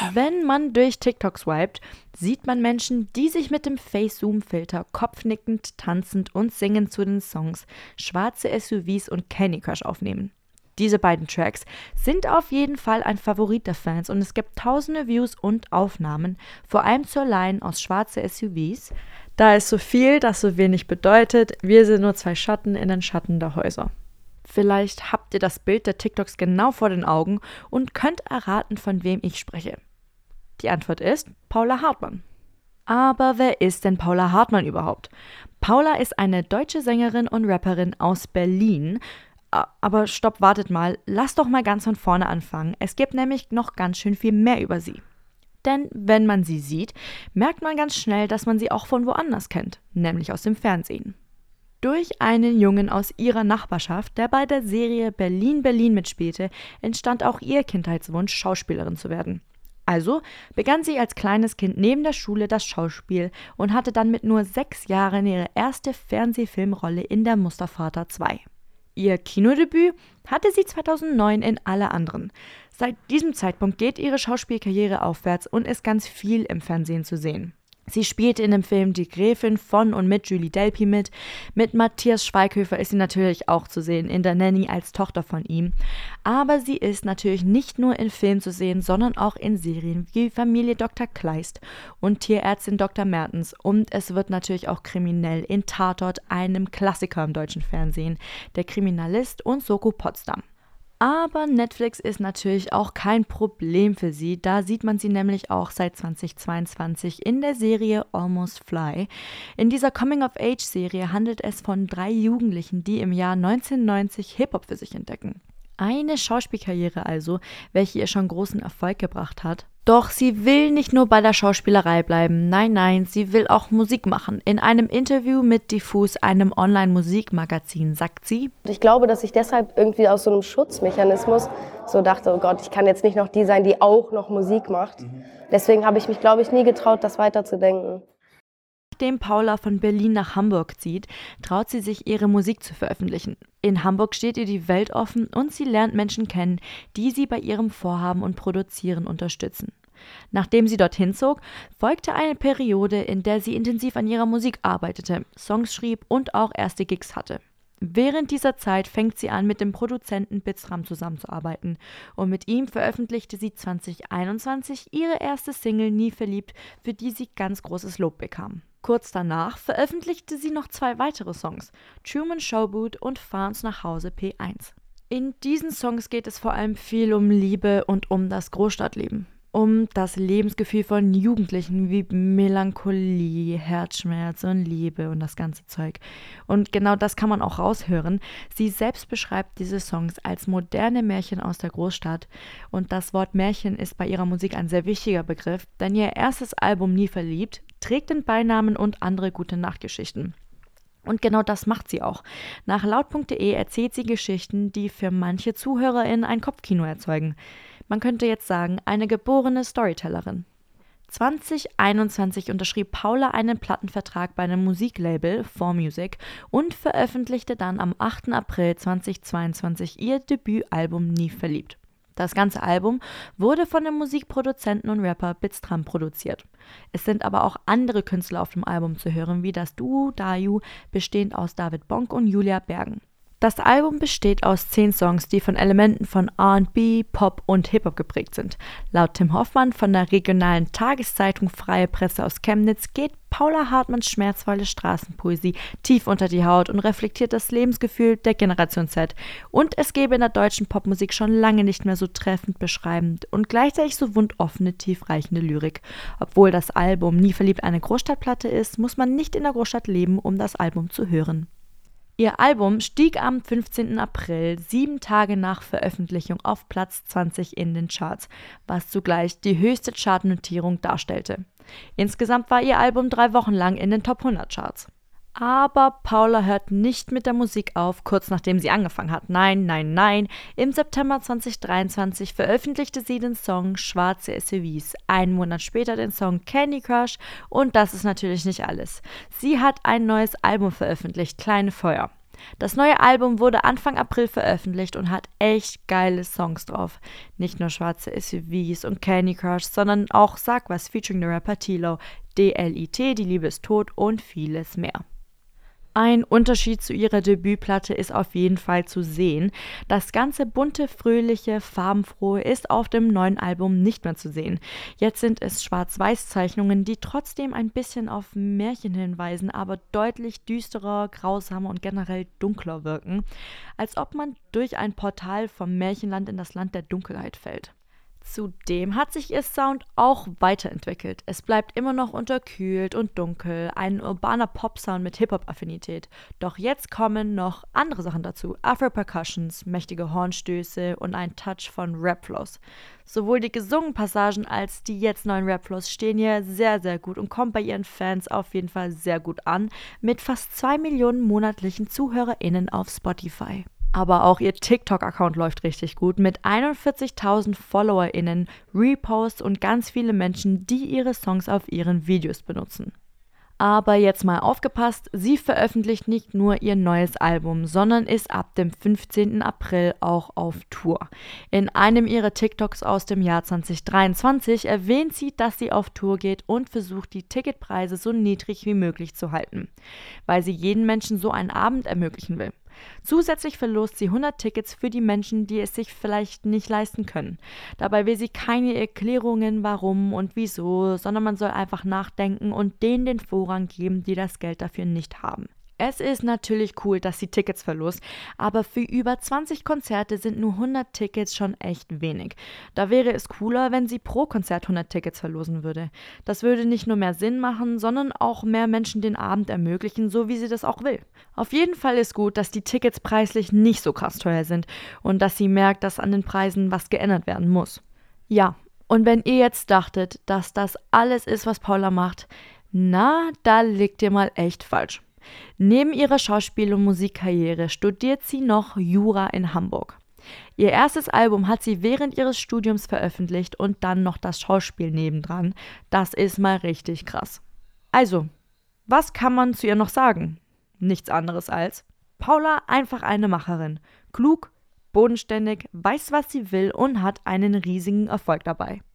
Wenn man durch TikTok swiped, sieht man Menschen, die sich mit dem Face-Zoom-Filter kopfnickend, tanzend und singend zu den Songs Schwarze SUVs und Candy Crush aufnehmen. Diese beiden Tracks sind auf jeden Fall ein Favorit der Fans und es gibt tausende Views und Aufnahmen, vor allem zur Line aus Schwarze SUVs. Da ist so viel, das so wenig bedeutet, wir sind nur zwei Schatten in den Schatten der Häuser. Vielleicht habt ihr das Bild der TikToks genau vor den Augen und könnt erraten, von wem ich spreche. Die Antwort ist Paula Hartmann. Aber wer ist denn Paula Hartmann überhaupt? Paula ist eine deutsche Sängerin und Rapperin aus Berlin. Aber stopp, wartet mal, lasst doch mal ganz von vorne anfangen. Es gibt nämlich noch ganz schön viel mehr über sie. Denn wenn man sie sieht, merkt man ganz schnell, dass man sie auch von woanders kennt, nämlich aus dem Fernsehen. Durch einen Jungen aus ihrer Nachbarschaft, der bei der Serie Berlin, Berlin mitspielte, entstand auch ihr Kindheitswunsch, Schauspielerin zu werden. Also begann sie als kleines Kind neben der Schule das Schauspiel und hatte dann mit nur 6 Jahren ihre erste Fernsehfilmrolle in Der Mustervater 2. Ihr Kinodebüt hatte sie 2009 in Alle anderen. Seit diesem Zeitpunkt geht ihre Schauspielkarriere aufwärts und ist ganz viel im Fernsehen zu sehen. Sie spielte in dem Film Die Gräfin von und mit Julie Delpy mit. Mit Matthias Schweighöfer ist sie natürlich auch zu sehen, in der Nanny als Tochter von ihm. Aber sie ist natürlich nicht nur in Filmen zu sehen, sondern auch in Serien wie Familie Dr. Kleist und Tierärztin Dr. Mertens. Und es wird natürlich auch kriminell in Tatort, einem Klassiker im deutschen Fernsehen, Der Kriminalist und Soko Potsdam. Aber Netflix ist natürlich auch kein Problem für sie, da sieht man sie nämlich auch seit 2022 in der Serie Almost Fly. In dieser Coming-of-Age-Serie handelt es von 3 Jugendlichen, die im Jahr 1990 Hip-Hop für sich entdecken. Eine Schauspielkarriere also, welche ihr schon großen Erfolg gebracht hat. Doch sie will nicht nur bei der Schauspielerei bleiben, nein, sie will auch Musik machen. In einem Interview mit Diffus, einem Online-Musikmagazin, sagt sie: Ich glaube, dass ich deshalb irgendwie aus so einem Schutzmechanismus so dachte, oh Gott, ich kann jetzt nicht noch die sein, die auch noch Musik macht. Deswegen habe ich mich, glaube ich, nie getraut, das weiterzudenken. Nachdem Paula von Berlin nach Hamburg zieht, traut sie sich, ihre Musik zu veröffentlichen. In Hamburg steht ihr die Welt offen und sie lernt Menschen kennen, die sie bei ihrem Vorhaben und Produzieren unterstützen. Nachdem sie dorthin zog, folgte eine Periode, in der sie intensiv an ihrer Musik arbeitete, Songs schrieb und auch erste Gigs hatte. Während dieser Zeit fängt sie an, mit dem Produzenten Bitsram zusammenzuarbeiten und mit ihm veröffentlichte sie 2021 ihre erste Single Nie verliebt, für die sie ganz großes Lob bekam. Kurz danach veröffentlichte sie noch 2 weitere Songs, Truman Showboat und Fahr uns nach Hause P1. In diesen Songs geht es vor allem viel um Liebe und um das Großstadtleben. Um das Lebensgefühl von Jugendlichen wie Melancholie, Herzschmerz und Liebe und das ganze Zeug. Und genau das kann man auch raushören. Sie selbst beschreibt diese Songs als moderne Märchen aus der Großstadt. Und das Wort Märchen ist bei ihrer Musik ein sehr wichtiger Begriff, denn ihr erstes Album Nie verliebt trägt den Beinamen und andere gute Nachtgeschichten. Und genau das macht sie auch. Nach laut.de erzählt sie Geschichten, die für manche ZuhörerInnen ein Kopfkino erzeugen. Man könnte jetzt sagen, eine geborene Storytellerin. 2021 unterschrieb Paula einen Plattenvertrag bei einem Musiklabel, 4Music, und veröffentlichte dann am 8. April 2022 ihr Debütalbum Nie verliebt. Das ganze Album wurde von dem Musikproduzenten und Rapper Bitsram produziert. Es sind aber auch andere Künstler auf dem Album zu hören, wie das Duo Dayu, bestehend aus David Bonk und Julia Bergen. Das Album besteht aus 10 Songs, die von Elementen von R&B, Pop und Hip-Hop geprägt sind. Laut Tim Hoffmann von der regionalen Tageszeitung Freie Presse aus Chemnitz geht Paula Hartmanns schmerzvolle Straßenpoesie tief unter die Haut und reflektiert das Lebensgefühl der Generation Z. Und es gäbe in der deutschen Popmusik schon lange nicht mehr so treffend beschreibend und gleichzeitig so wundoffene, tiefreichende Lyrik. Obwohl das Album Nie verliebt eine Großstadtplatte ist, muss man nicht in der Großstadt leben, um das Album zu hören. Ihr Album stieg am 15. April, 7 Tage nach Veröffentlichung, auf Platz 20 in den Charts, was zugleich die höchste Chartnotierung darstellte. Insgesamt war ihr Album 3 Wochen lang in den Top 100 Charts. Aber Paula hört nicht mit der Musik auf, kurz nachdem sie angefangen hat. Nein. Im September 2023 veröffentlichte sie den Song Schwarze SUVs, einen Monat später den Song Candy Crush und das ist natürlich nicht alles. Sie hat ein neues Album veröffentlicht, Kleine Feuer. Das neue Album wurde Anfang April veröffentlicht und hat echt geile Songs drauf. Nicht nur schwarze SUVs und Candy Crush, sondern auch Sag was featuring the Rapper Tilo, DLIT, Die Liebe ist tot und vieles mehr. Ein Unterschied zu ihrer Debütplatte ist auf jeden Fall zu sehen. Das ganze bunte, fröhliche, farbenfrohe ist auf dem neuen Album nicht mehr zu sehen. Jetzt sind es Schwarz-Weiß-Zeichnungen, die trotzdem ein bisschen auf Märchen hinweisen, aber deutlich düsterer, grausamer und generell dunkler wirken. Als ob man durch ein Portal vom Märchenland in das Land der Dunkelheit fällt. Zudem hat sich ihr Sound auch weiterentwickelt. Es bleibt immer noch unterkühlt und dunkel, ein urbaner Pop-Sound mit Hip-Hop-Affinität. Doch jetzt kommen noch andere Sachen dazu. Afro-Percussions, mächtige Hornstöße und ein Touch von Rap-Flows. Sowohl die gesungenen Passagen als die jetzt neuen Rap-Flows stehen hier sehr, sehr gut und kommen bei ihren Fans auf jeden Fall sehr gut an, mit fast 2 Millionen monatlichen ZuhörerInnen auf Spotify. Aber auch ihr TikTok-Account läuft richtig gut mit 41.000 FollowerInnen, Reposts und ganz viele Menschen, die ihre Songs auf ihren Videos benutzen. Aber jetzt mal aufgepasst, sie veröffentlicht nicht nur ihr neues Album, sondern ist ab dem 15. April auch auf Tour. In einem ihrer TikToks aus dem Jahr 2023 erwähnt sie, dass sie auf Tour geht und versucht, die Ticketpreise so niedrig wie möglich zu halten, weil sie jedem Menschen so einen Abend ermöglichen will. Zusätzlich verlost sie 100 Tickets für die Menschen, die es sich vielleicht nicht leisten können. Dabei will sie keine Erklärungen, warum und wieso, sondern man soll einfach nachdenken und denen den Vorrang geben, die das Geld dafür nicht haben. Es ist natürlich cool, dass sie Tickets verlost, aber für über 20 Konzerte sind nur 100 Tickets schon echt wenig. Da wäre es cooler, wenn sie pro Konzert 100 Tickets verlosen würde. Das würde nicht nur mehr Sinn machen, sondern auch mehr Menschen den Abend ermöglichen, so wie sie das auch will. Auf jeden Fall ist gut, dass die Tickets preislich nicht so krass teuer sind und dass sie merkt, dass an den Preisen was geändert werden muss. Ja, und wenn ihr jetzt dachtet, dass das alles ist, was Paula macht, na, da liegt ihr mal echt falsch. Neben ihrer Schauspiel- und Musikkarriere studiert sie noch Jura in Hamburg. Ihr erstes Album hat sie während ihres Studiums veröffentlicht und dann noch das Schauspiel nebendran. Das ist mal richtig krass. Also, was kann man zu ihr noch sagen? Nichts anderes als Paula einfach eine Macherin. Klug, bodenständig, weiß, was sie will und hat einen riesigen Erfolg dabei.